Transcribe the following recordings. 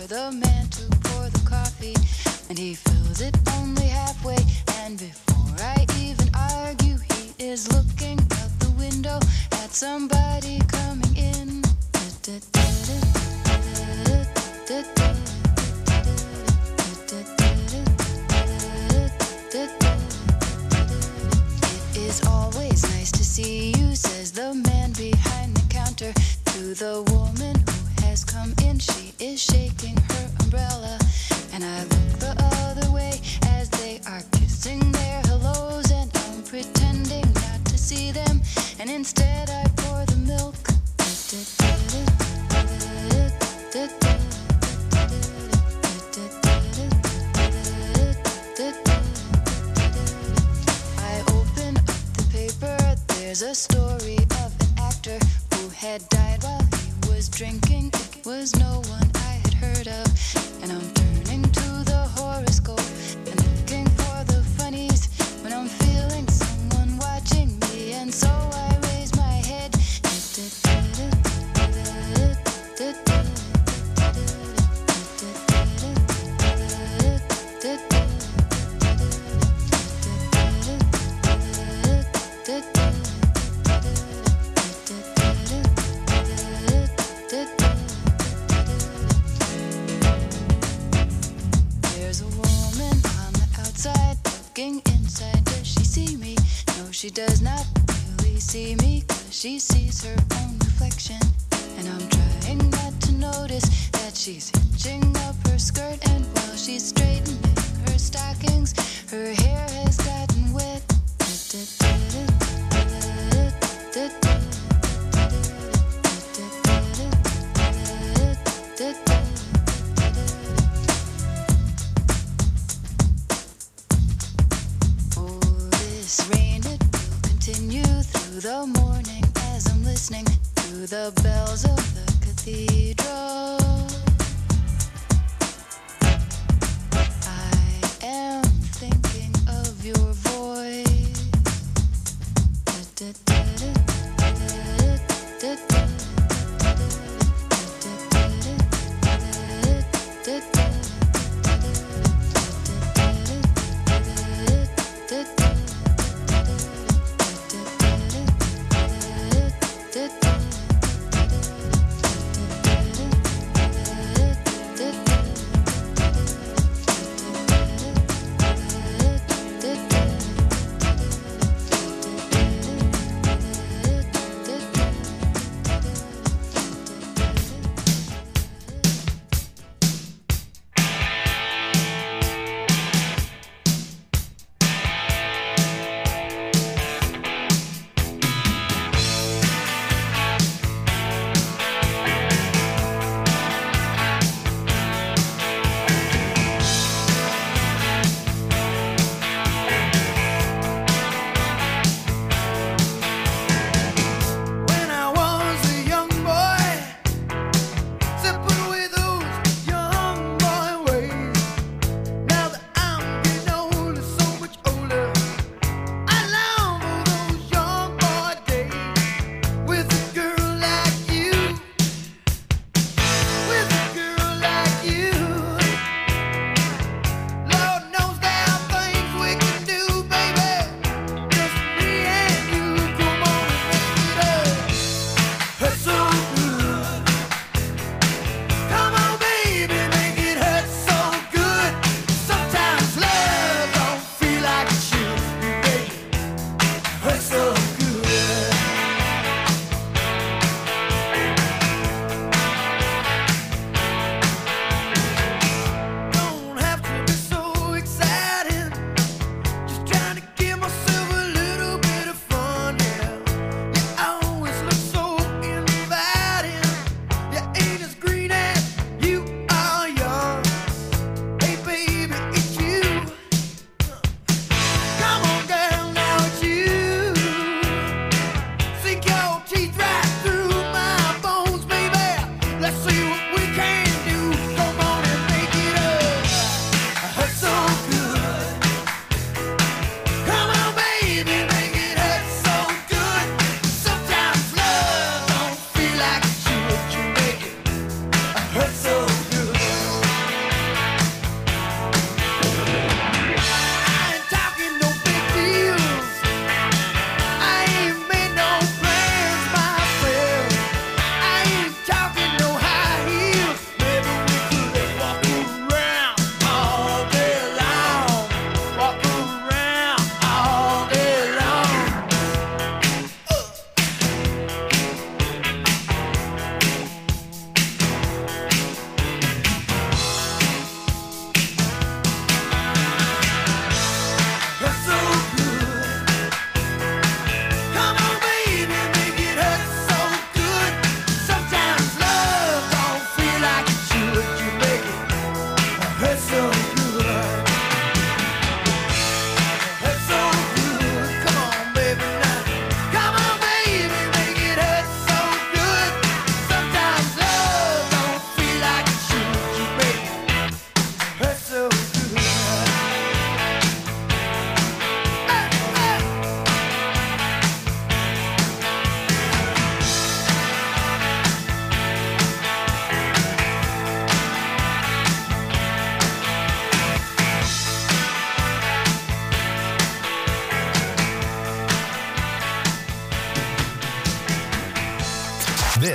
the man to pour the coffee, and he fills it only halfway. And before I even argue, he is looking out the window at somebody coming in. It is always nice to see you, says the man behind the counter to the woman who has come in. She is shaking her umbrella, and I look the other way as they are kissing their hellos, and I'm pretending not to see them, and instead I pour the milk. I open up the paper. There's a story of an actor who had died while he was drinking. It was no one I had heard of, and I'm turning to the horoscope and looking for the funnies when I'm feeling someone watching me, and so I raise my head. There's a woman on the outside looking inside. Does she see me? No, she does not really see me, 'cause she sees her own reflection. And I'm trying not to notice that she's hitching up her skirt, and while she's straightening her stockings, her hair has gotten wet. Oh, this rain, it will continue through the morning as I'm listening to the bells of the cathedral. I am thinking of your voice.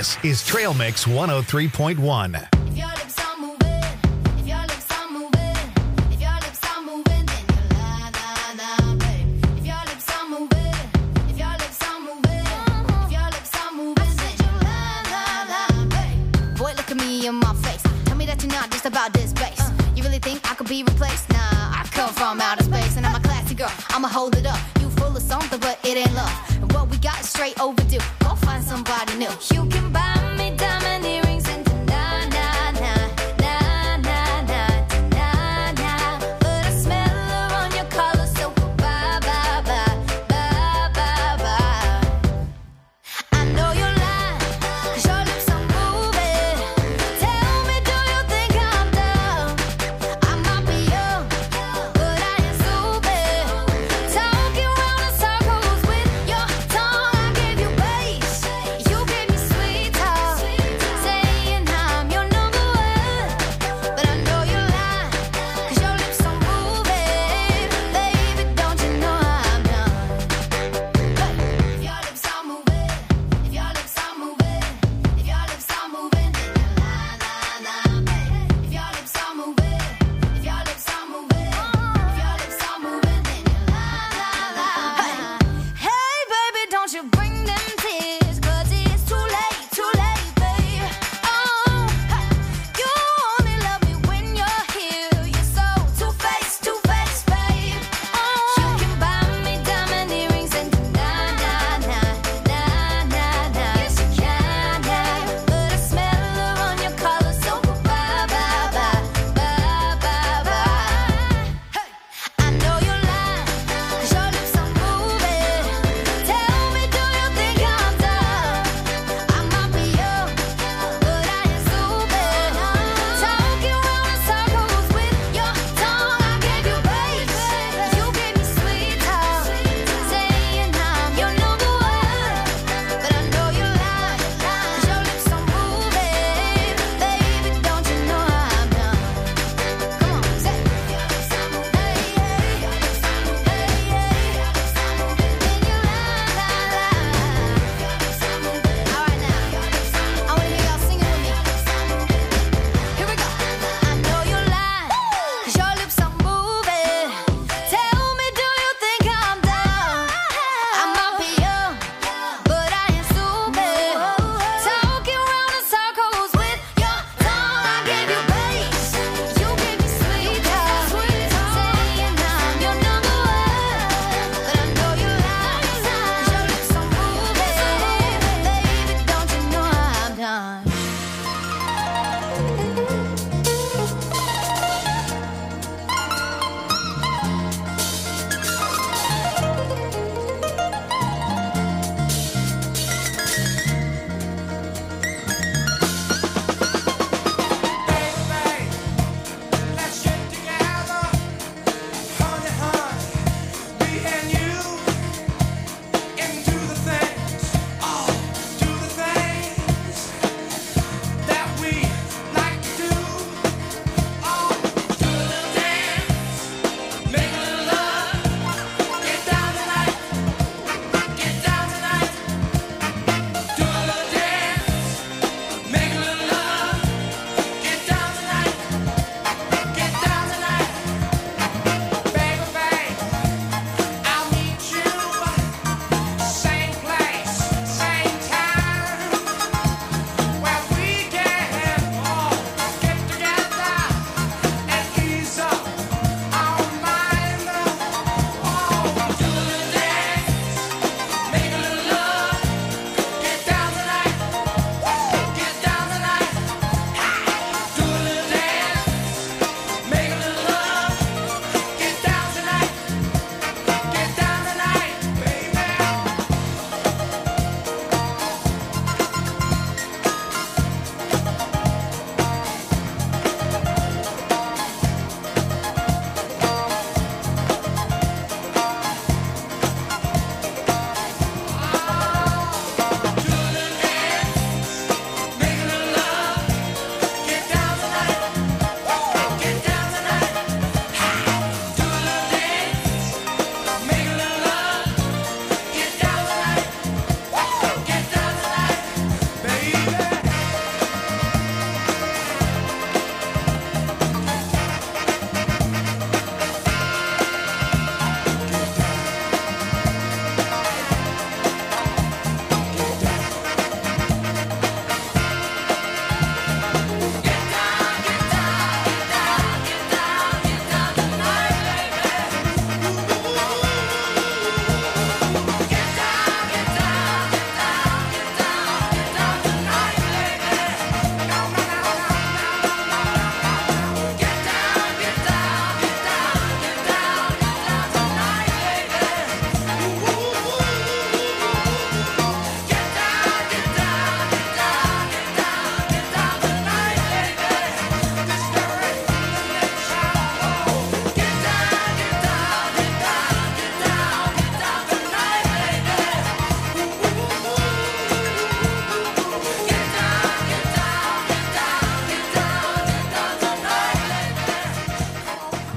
This is Trail Mix 103.1. If your lips are moving, if your lips are moving, if your lips are moving, then you la la la, babe. If your lips are moving, if your lips are moving, if your lips are moving, then you la la la, babe. Boy, look at me in my face. Tell me that you're not just about this bass. You really think I could be replaced? Nah, I come from outer space and I'm a classy girl. I'ma hold it up. You full of something, but it ain't love. And what we got is straight overdue. Go find somebody new. You can buy me diamond earrings and na na na na na na na na. But I smell her on your collar, so bye bye bye bye bye bye. I know you're lying, 'cause your lips are moving. Tell me, do you think I'm dumb? I might be young, but I ain't stupid. Talking round in circles with your tongue. I gave you bass, you gave me sweet talk.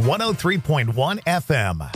103.1 FM.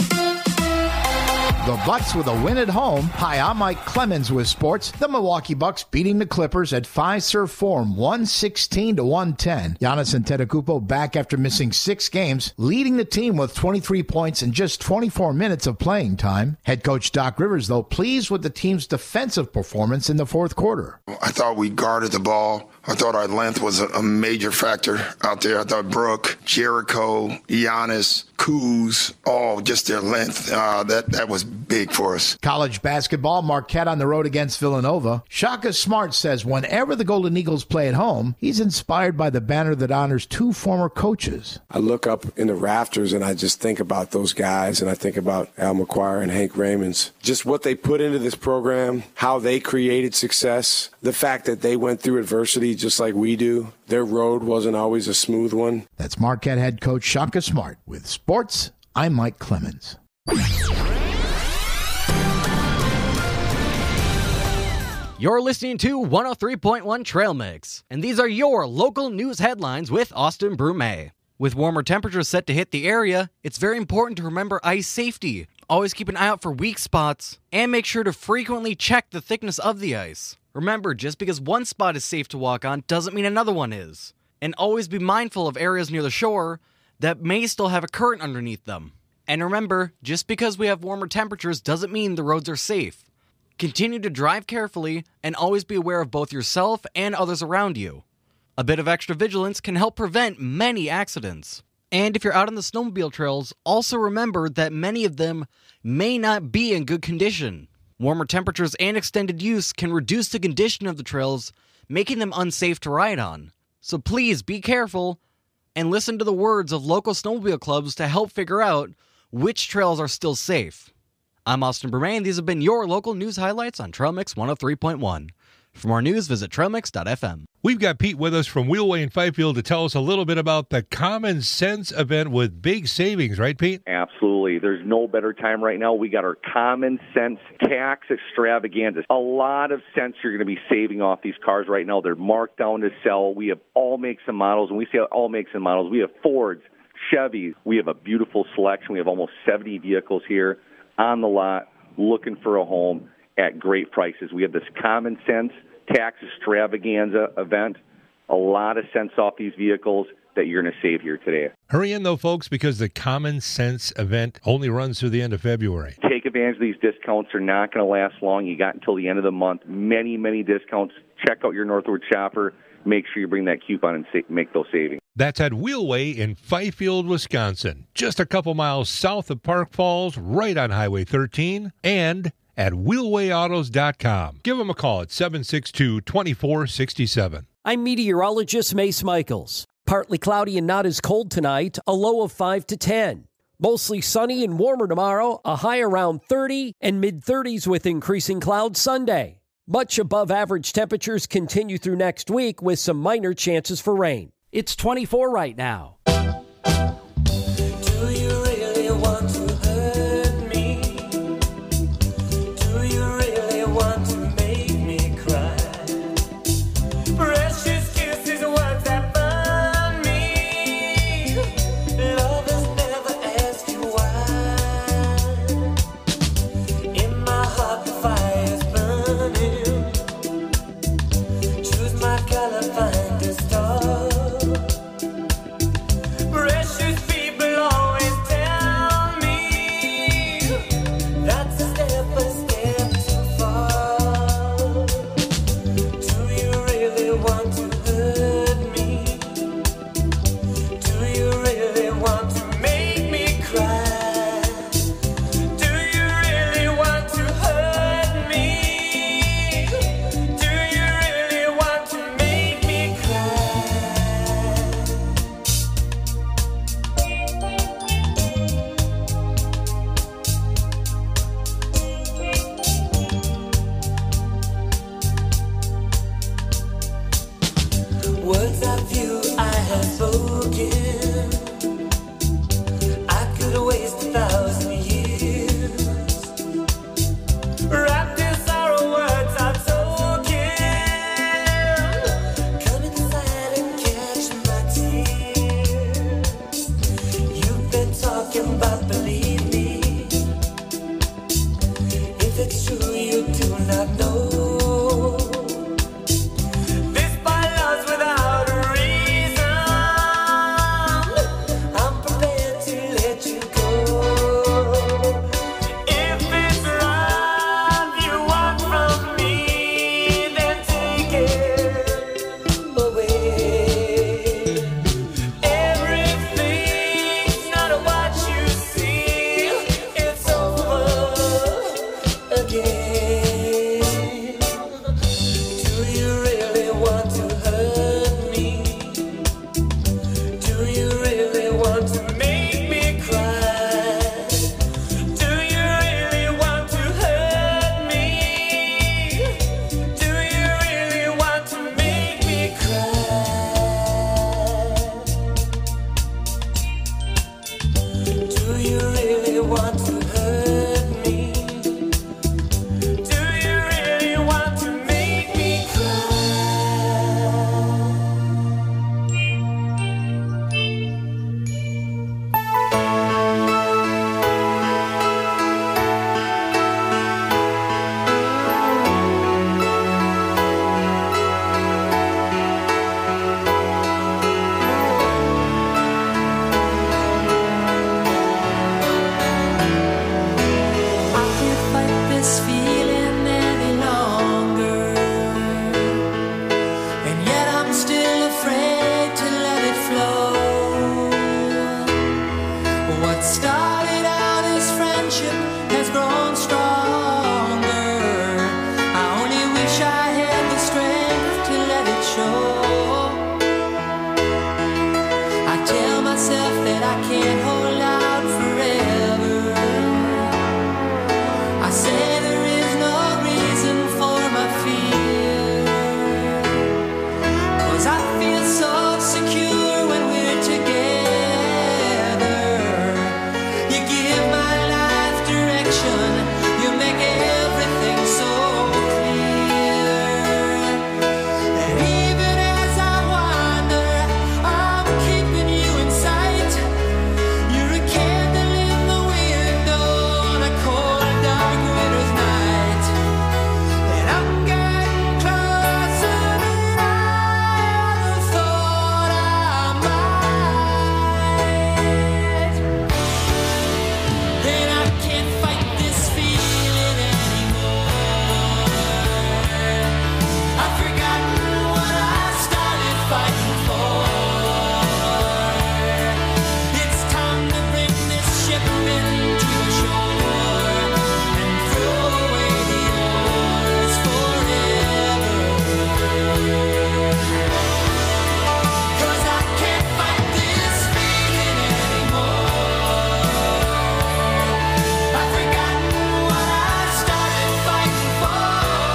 The Bucks with a win at home. Hi, I'm Mike Clemens with sports. The Milwaukee Bucks beating the Clippers at Fiserv Forum 116-110. Giannis Antetokounmpo back after missing 6 games, leading the team with 23 points in just 24 minutes of playing time. Head coach Doc Rivers, though, pleased with the team's defensive performance in the fourth quarter. I thought we guarded the ball. I thought our length was a major factor out there. I thought Brooke, Jericho, Giannis, Kuz, all just their length. That was big for us. College basketball, Marquette on the road against Villanova. Shaka Smart says whenever the Golden Eagles play at home, he's inspired by the banner that honors 2 former coaches. I look up in the rafters and I just think about those guys, and I think about Al McGuire and Hank Raymonds. Just what they put into this program, how they created success, the fact that they went through adversity just like we do. Their road wasn't always a smooth one. That's Marquette head coach Shaka Smart. With sports, I'm Mike Clemens. You're listening to 103.1 Trail Mix, and these are your local news headlines with Austin Brume. With warmer temperatures set to hit the area, it's very important to remember ice safety. Always keep an eye out for weak spots, and make sure to frequently check the thickness of the ice. Remember, just because one spot is safe to walk on doesn't mean another one is. And always be mindful of areas near the shore that may still have a current underneath them. And remember, just because we have warmer temperatures doesn't mean the roads are safe. Continue to drive carefully and always be aware of both yourself and others around you. A bit of extra vigilance can help prevent many accidents. And if you're out on the snowmobile trails, also remember that many of them may not be in good condition. Warmer temperatures and extended use can reduce the condition of the trails, making them unsafe to ride on. So please be careful and listen to the words of local snowmobile clubs to help figure out which trails are still safe. I'm Austin Bermain. These have been your local news highlights on Trail Mix 103.1. For more news, visit trailmix.fm. We've got Pete with us from Wheelway in Fifield to tell us a little bit about the Common Sense event with big savings, right, Pete? Absolutely. There's no better time right now. We got our Common Sense tax extravaganza. A lot of cents you're going to be saving off these cars right now. They're marked down to sell. We have all makes and models. When we say all makes and models, we have Fords, Chevys. We have a beautiful selection. We have almost 70 vehicles here on the lot looking for a home at great prices. We have this Common Sense tax extravaganza event. A lot of cents off these vehicles that you're going to save here today. Hurry in, though, folks, because the Common Sense event only runs through the end of February. Take advantage of these discounts. They're not going to last long. You got until the end of the month. Many, many discounts. Check out your Northwood shopper. Make sure you bring that coupon and make those savings. That's at Wheelway in Fifield, Wisconsin, just a couple miles south of Park Falls, right on Highway 13, and at wheelwayautos.com. Give them a call at 762-2467. I'm meteorologist Mace Michaels. Partly cloudy and not as cold tonight, a low of 5 to 10. Mostly sunny and warmer tomorrow, a high around 30 and mid-30s with increasing clouds Sunday. Much above average temperatures continue through next week with some minor chances for rain. It's 24 right now. Do you really want to hurt me? Do you really want to make me cry? Precious kisses, words that burn me. Lovers never ask you why. In my heart the fire's burning. Choose my color, find a star. Words of you I have spoken. I could waste 1,000 years. Wrapped in sorrow, words are token. Come inside and catch my tears. You've talking, but believe me, if it's true, you do not know. This by love's without a reason. I'm prepared to let you go. If it's love you want from me, then take it away. Everything's not what you see. It's over again. Do you really want to hurt me? Do you really want to make me cry? Do you really want to hurt me? Do you really want to make me cry? Do you really want to hurt me? Do you really want to make me I can't fight this feeling any longer, and yet I'm still afraid to let it flow. What started out as friendship has grown stronger. I only wish I had the strength to let it show. I tell myself that I can't hold out forever. I say there is no reason for my fear, 'cause I feel so secure when we're together. You give my life direction, you make everything so clear. And even as I wander, I'm keeping you in sight. You're a candle in the window on a cold, dark winter's night. And I'm getting closer than I ever thought I might. And I can't fight this feeling anymore. I've forgotten what I started fighting for. It's time to bring this ship into the shore and throw away the oars forever. 'Cause I can't fight this feeling anymore. I've forgotten what I started fighting for.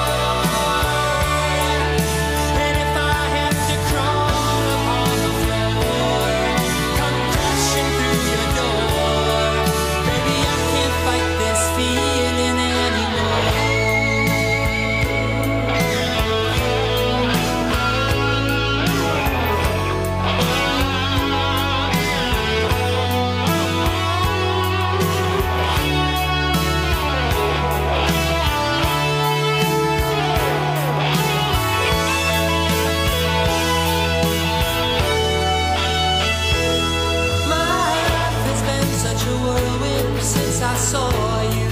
And if I have to crawl upon the floor, come crashing through your door, baby, I can't fight this feeling anymore. My life has been such a whirlwind since I saw you.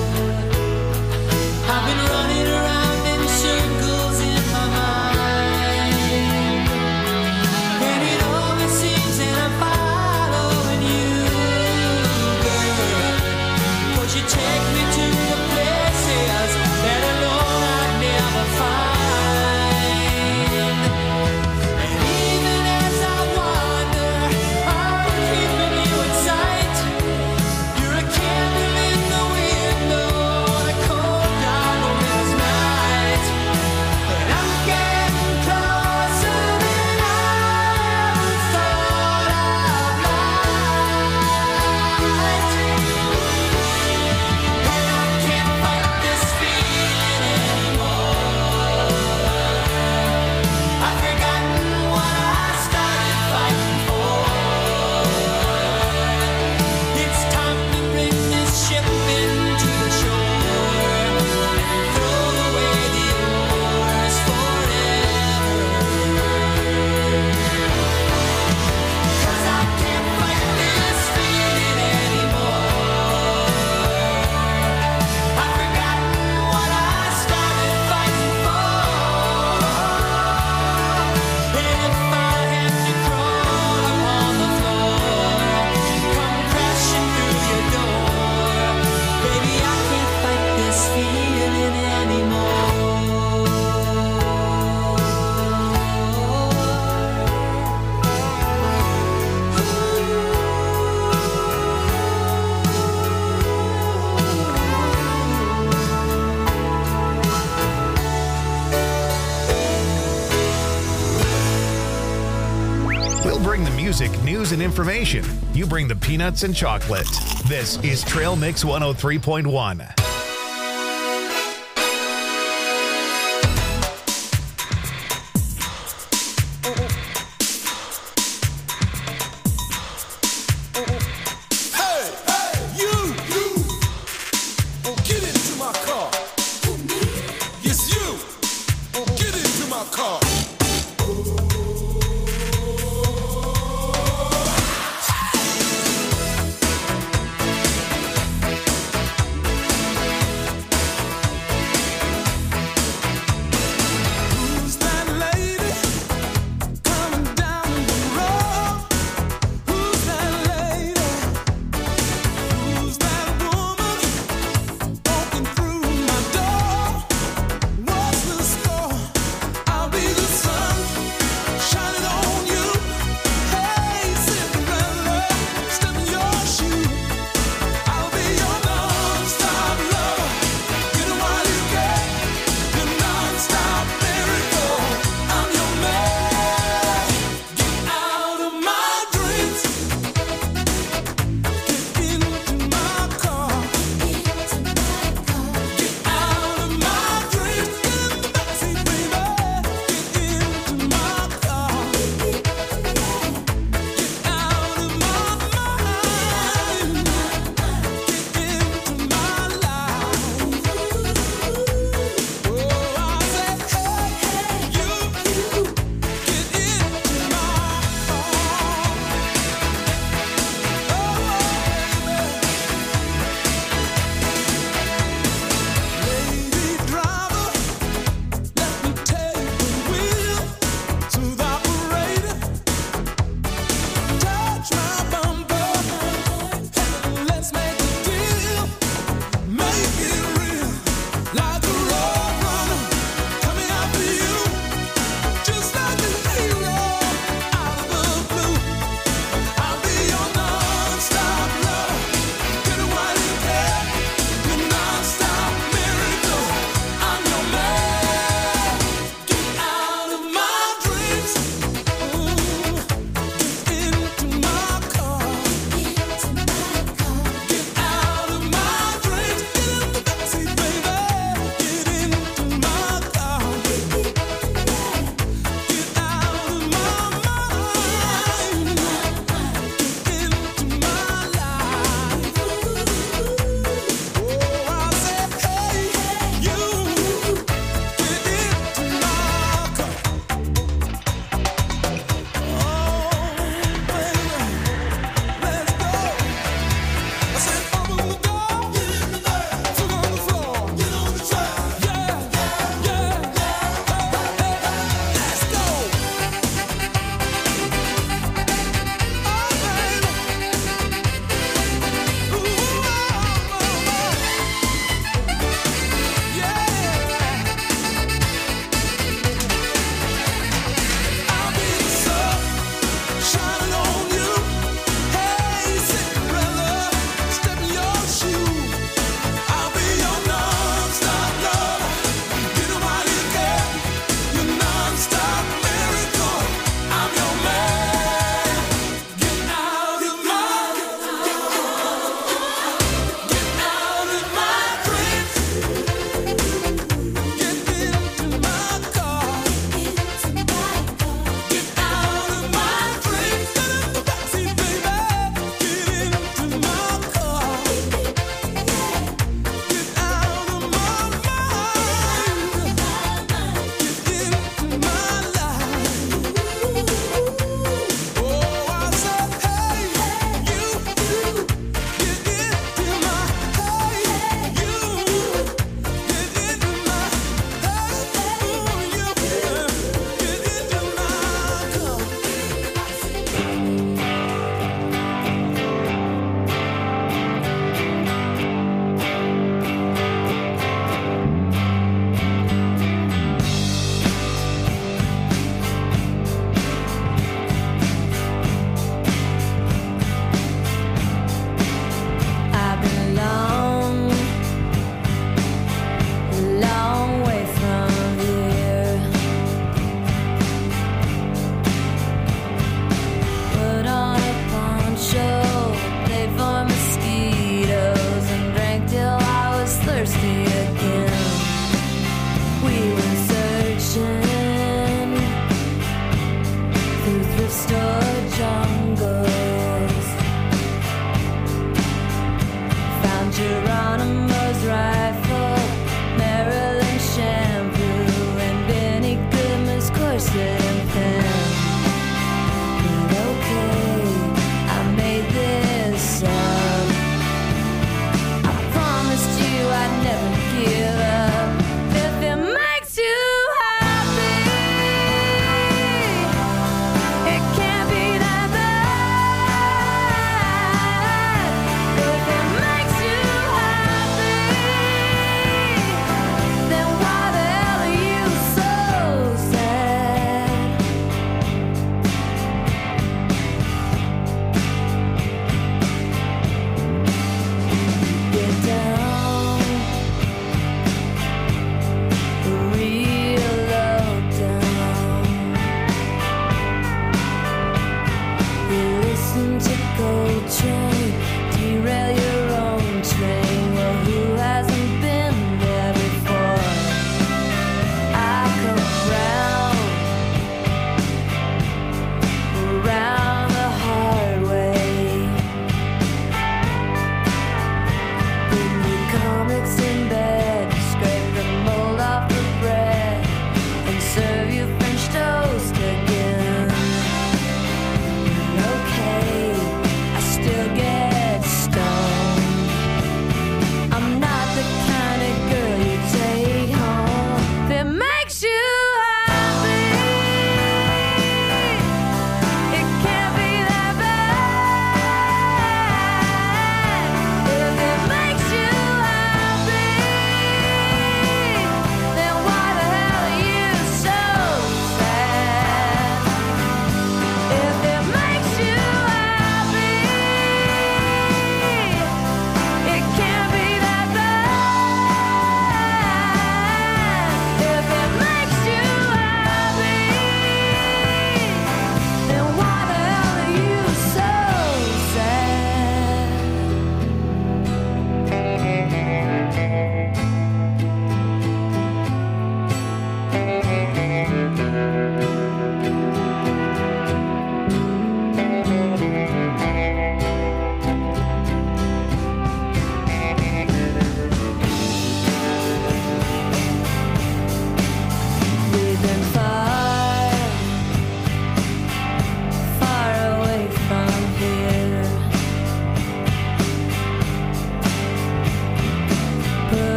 I've been running around in circles in my mind, and it always seems that I'm following you, girl. 'Cause you take me to the places that alone I'd never find. And even as I wander, I'm keeping you in sight. You're a candle in the news and information. You bring the peanuts and chocolate. This is Trail Mix 103.1.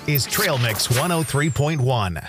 is Trail Mix 103.1.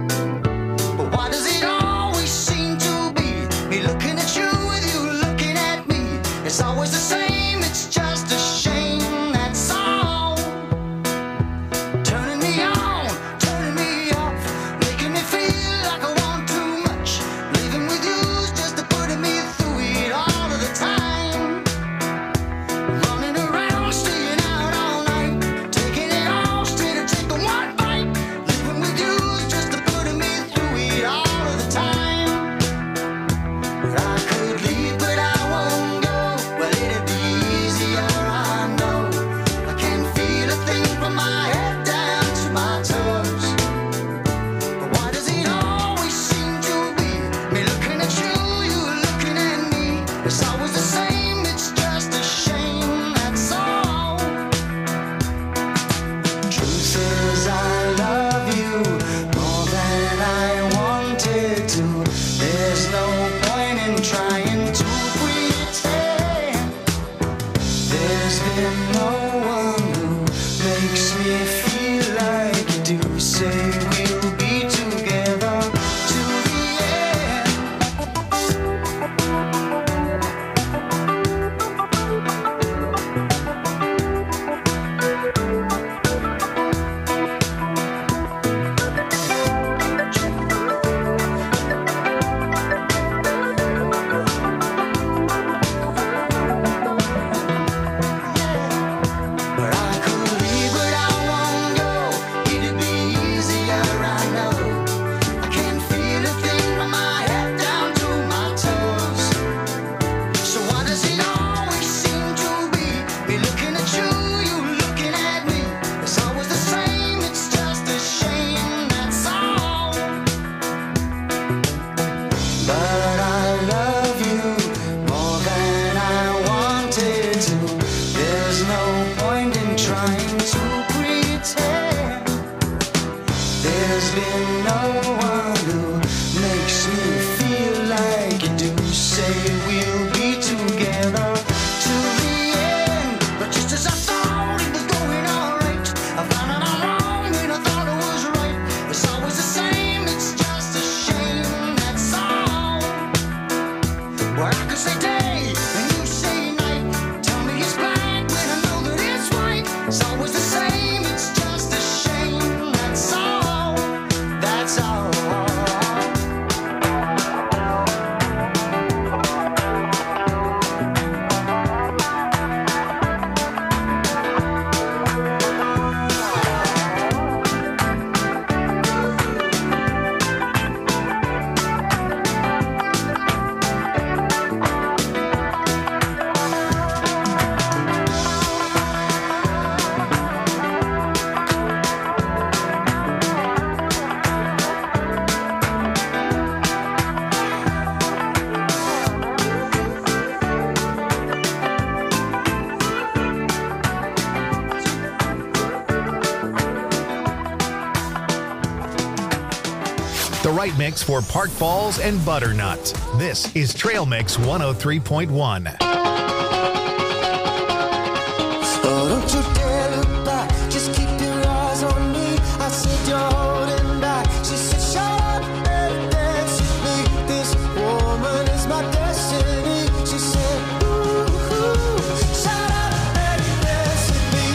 Looking at you with you looking at we'll be together till the end. But I could leave, but I won't go. It'd be easier, I know. I can't feel a thing from my head down to my toes. So why does it always seem to be me looking at you, you looking at me? It's always the same, it's just a shame, that's all. But I love you more than I wanted to. There's no point in trying to pretend. There's been no one who makes me feel like you do. Say we'll be together till the end. But just as I thought it was going alright, I found out I'm wrong when I thought it was right. It's always the same, it's just a shame, that's all. Well, I could say day and you say night. Tell me it's black when I know that it's white. It's always the same, it's just a shame, that's all. That's all. The right mix for Park Falls and Butternut. This is Trail Mix 103.1. Oh, don't you dare look back, just keep your eyes on me. I said you're holding back. She said shut up and dance with me. This woman is my destiny. She said ooh, shut up and dance with me.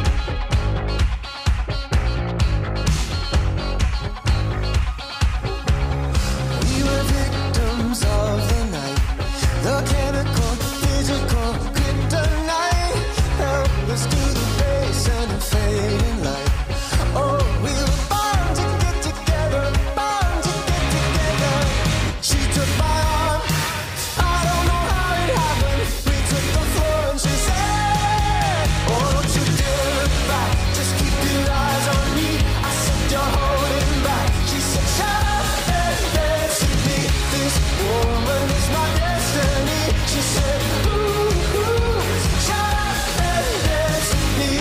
We were victims of the night, the chemical, physical kryptonite. Help us to the base and the fading light. Oh, we were bound to get together, bound to get together. She took my arm, I don't know how it happened. We took the floor and she said, oh, don't you dare look back, just keep your eyes on me. I said you're holding back. She said shut up and dance with me. This woman is my destiny. She said ooh, shut up and dance with me.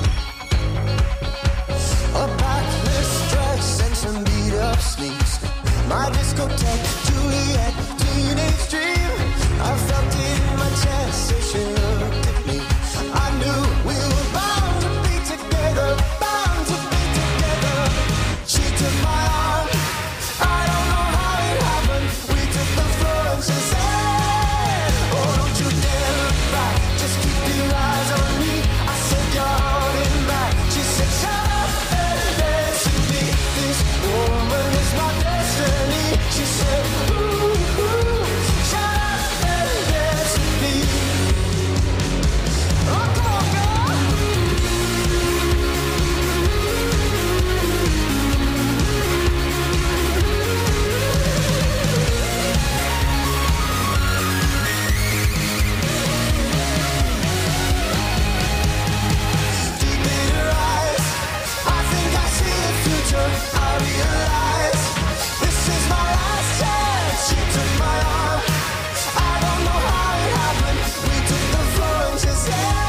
A backless dress and some beat up sleeves. My discotheque, Juliet, teenage dream. I felt it in my chest as she looked at me. I knew we were bound to be together, bound to be together. She took my arm, I don't know how it happened. We took the floor and she said, oh, don't you dare look back, just keep your eyes on me. I said you're holding back. She said shut up and dance with me. This woman is my destiny. She said ooh, shut up and dance with me. Oh, come on, girl. Deep in her eyes, I think I see the future. I realize this is my last chance. She took my arm, I don't know how it happened. We took the floor and she said,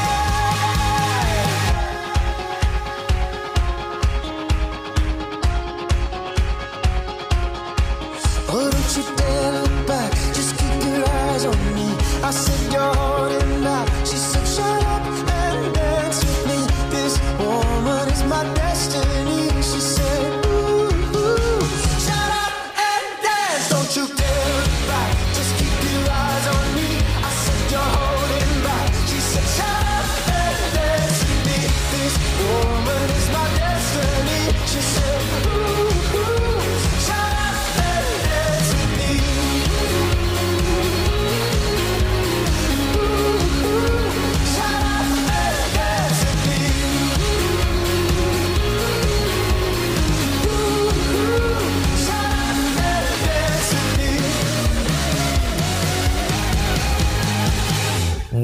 oh, don't you dare look back, just keep your eyes on me. I said you're holding back. She said shut up and dance with me. This woman is my destiny. She said ooh,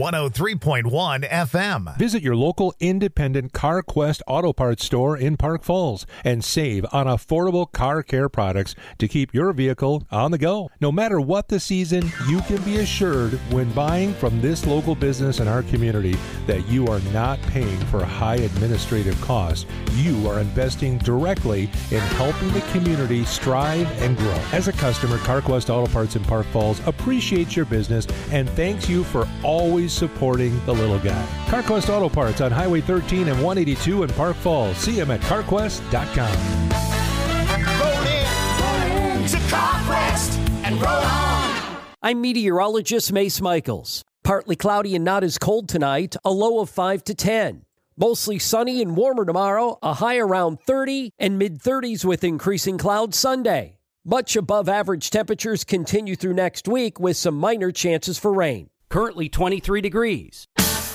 103.1 FM. Visit your local independent CarQuest Auto Parts store in Park Falls and save on affordable car care products to keep your vehicle on the go. No matter what the season, you can be assured when buying from this local business in our community that you are not paying for high administrative costs. You are investing directly in helping the community strive and grow. As a customer, CarQuest Auto Parts in Park Falls appreciates your business and thanks you for always supporting the little guy. CarQuest Auto Parts on Highway 13 and 182 in Park Falls. See them at carquest.com. Roll in to CarQuest and roll on. I'm meteorologist Mace Michaels. Partly cloudy and not as cold tonight, a low of 5 to 10. Mostly sunny and warmer tomorrow, a high around 30 and mid-30s with increasing clouds Sunday. Much above average temperatures continue through next week with some minor chances for rain. Currently 23 degrees.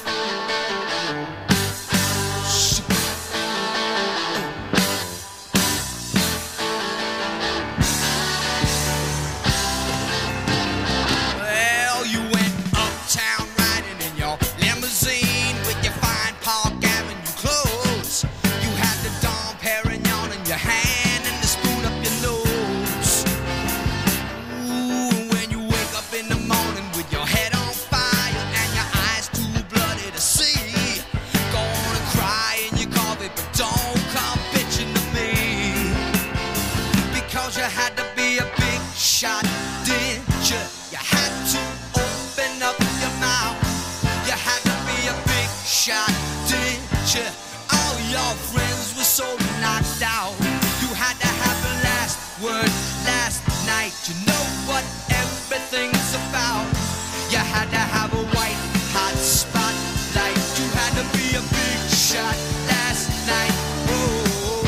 Well, you went uptown riding in your limousine with your fine Park Avenue clothes. You had the Dom Perignon in your hand and the spoon up your nose. Ooh, and when you wake up in the morning with your head on fire and your eyes too bloody to see, go on and cry in your coffee, but don't come bitching to me. Because you had to be a big shot, didn't you? You had to open up your mouth. You had to be a big shot, didn't you? All your friends were so knocked out. You had to have the last word last night. You know what everything's about. You had to have a white hot spotlight. You had to be a big shot last night. Whoa.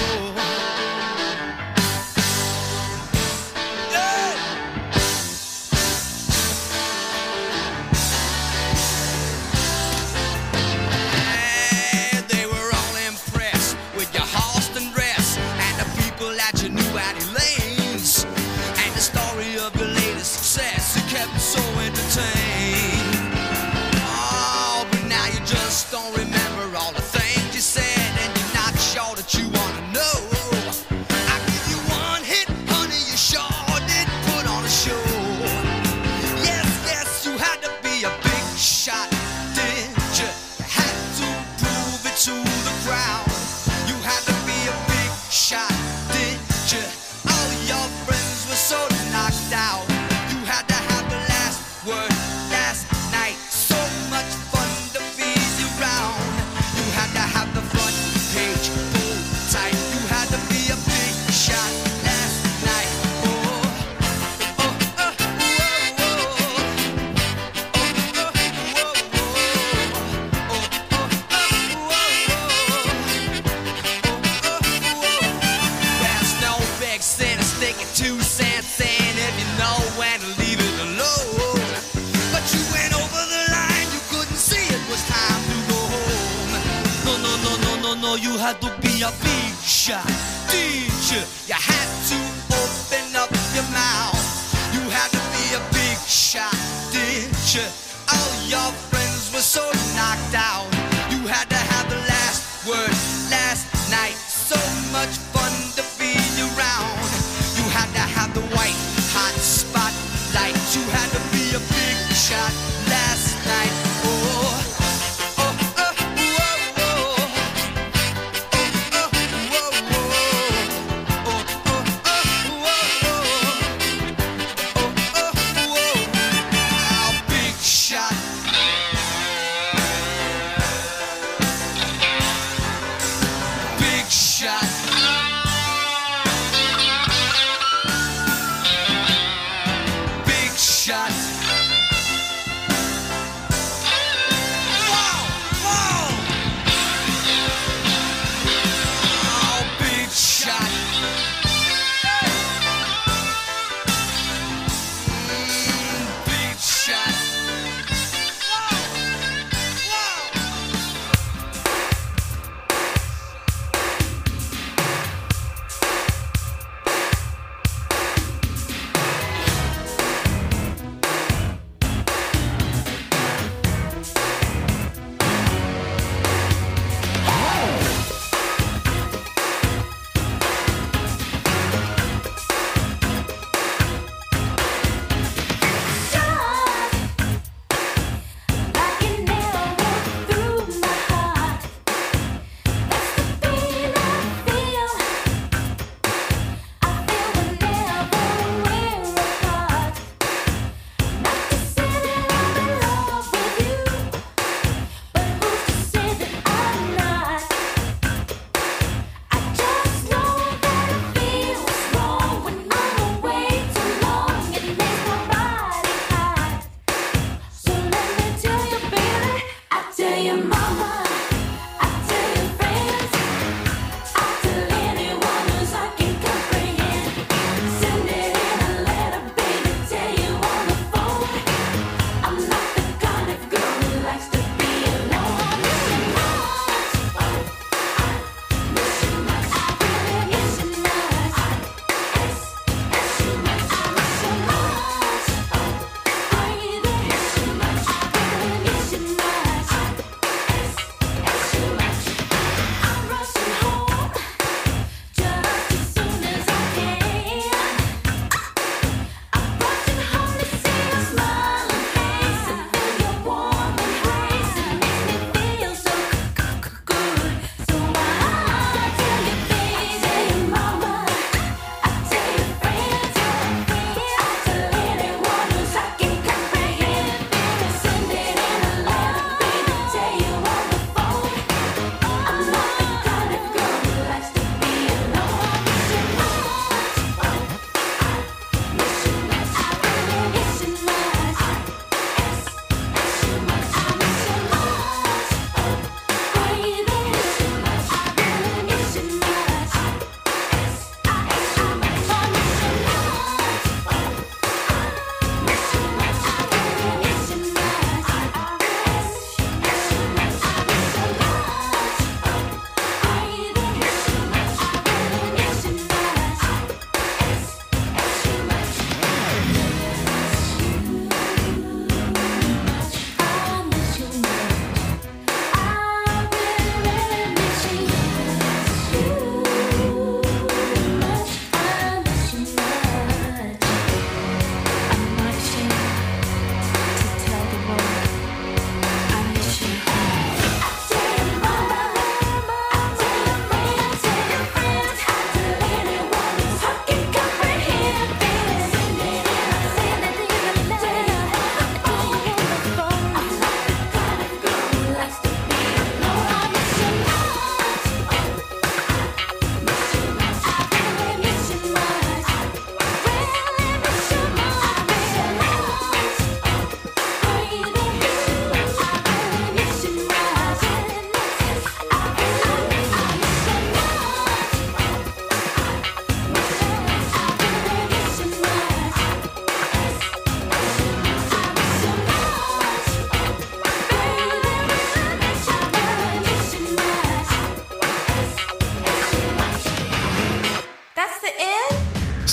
And they were all impressed with your Halston dress and the people that you knew at Elaine's and the story of your latest success. It kept them so entertained. Oh, but now you just don't remember all the things you said and you're not sure that you want to know. I give you one hit, honey, you sure did put on a show. Yes, yes, you had to be a big shot, didn't you? You had to prove it to the crowd. You had to be a big shot, didn't you? All your friends were so knocked out. You had to have the last word last night. So much fun to be around. You had to have the front page pulled tight. You had to be a big shot last night. Oh, oh, oh, there's no big sin to stick it 2 cents in if you know when to leave it alone. But you went over the line, you couldn't see it was time to go home. No, no, no, no, no, no, you had to be a big shot, didn't you? You had to open up your mouth. You had to be a big shot, didn't you? All your friends were so knocked out. You had to have the last word last night. So much fun to be around. You had to have the white hot spotlight. You had to be a big shot last night. Oh, oh, oh, oh, oh, oh, oh, oh, oh, oh, oh, oh, oh.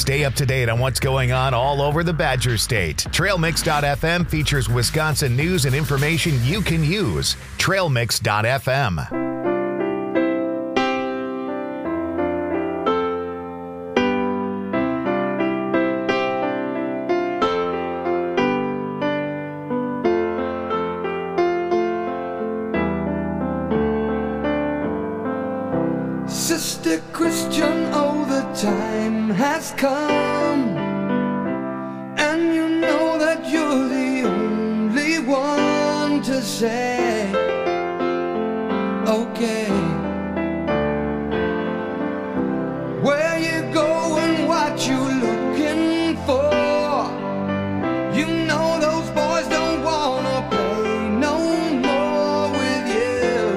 Stay up to date on what's going on all over the Badger State. TrailMix.fm features Wisconsin news and information you can use. TrailMix.fm. Sister Christian, oh, the time has come, and you know that you're the only one to say, okay, where you going, what you looking for, you know those boys don't wanna play no more with you,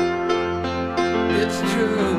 it's true.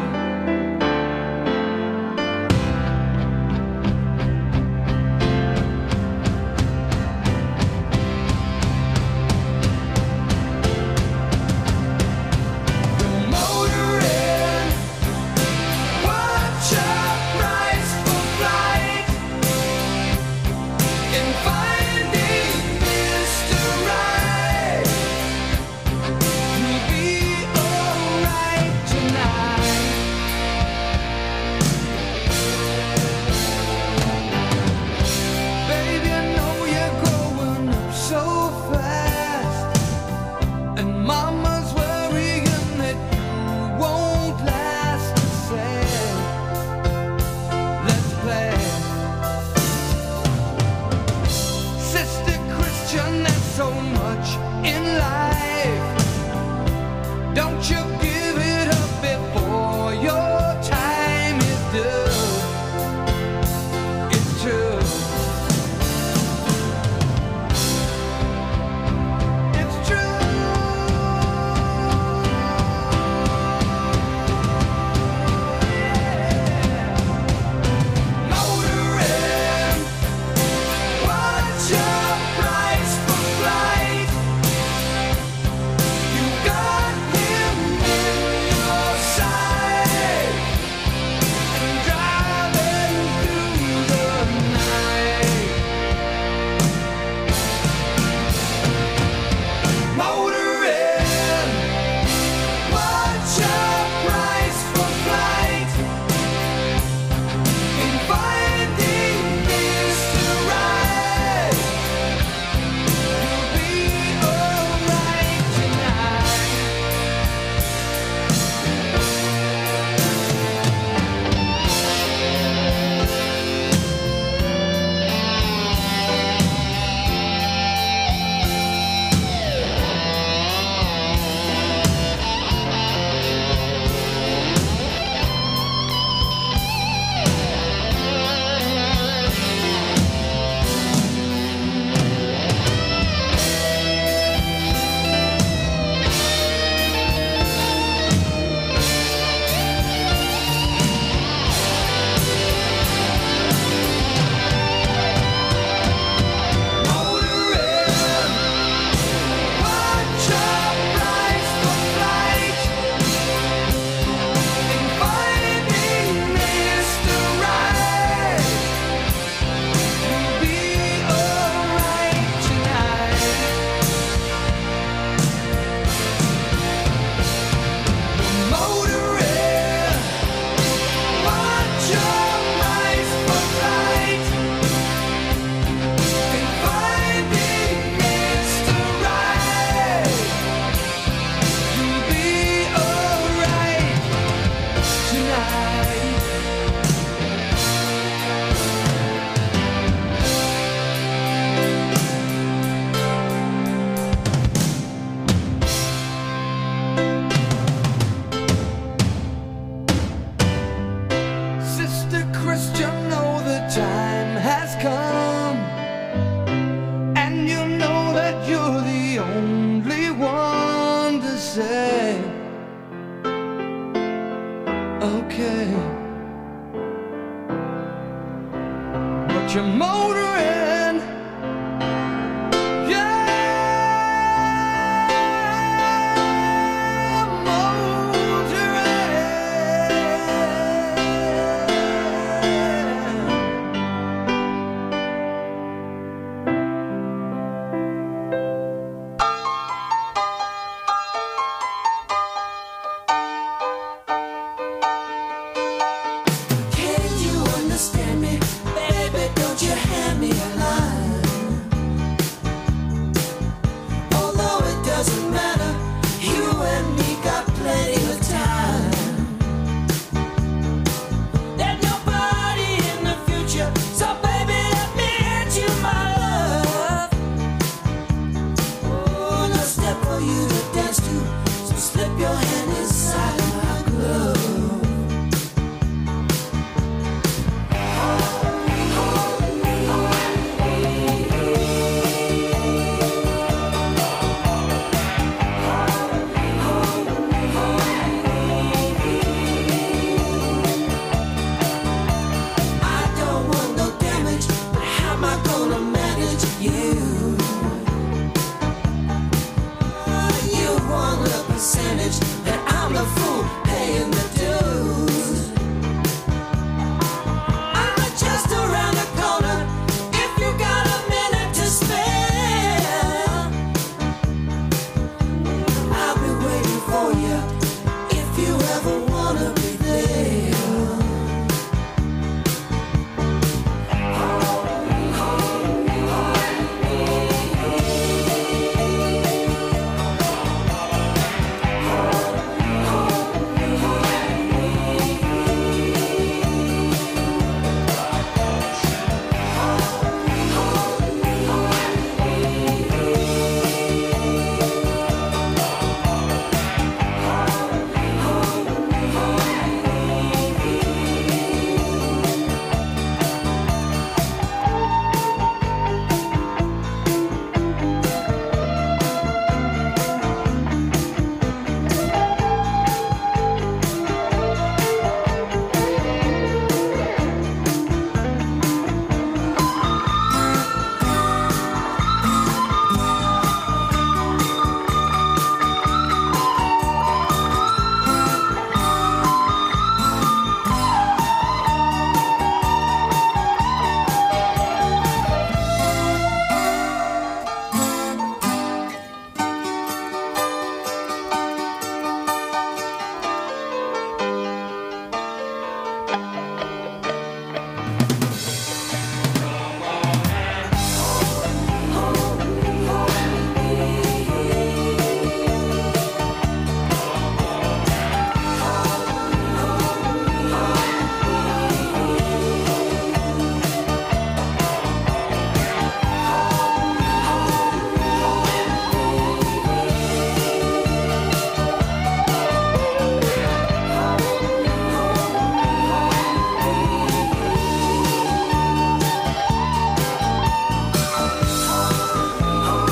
your motor